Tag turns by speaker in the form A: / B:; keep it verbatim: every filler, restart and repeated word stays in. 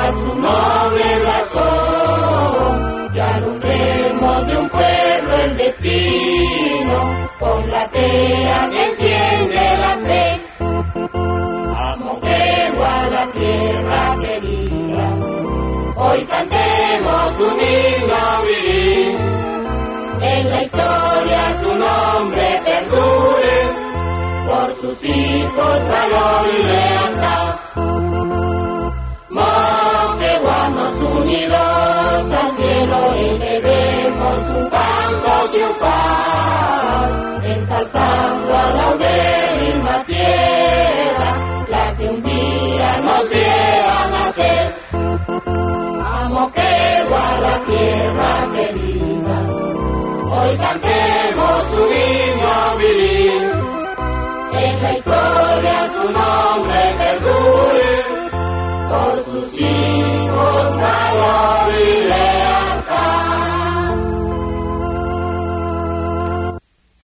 A: su noble razón, y alumbremos de un pueblo el destino, con la tea que enciende la fe. Amoquego a la tierra querida, hoy cantemos un himno viril, en la historia su nombre perdure, por sus hijos valor y lealtad. Moqueguanos unidos al cielo elevemos un canto triunfal, ensalzando a la ubérrima tierra, la que un día nos viera nacer. A Moquegua, la tierra querida, hoy cantemos un himno viril, en la historia su nombre perdure, por sus hijos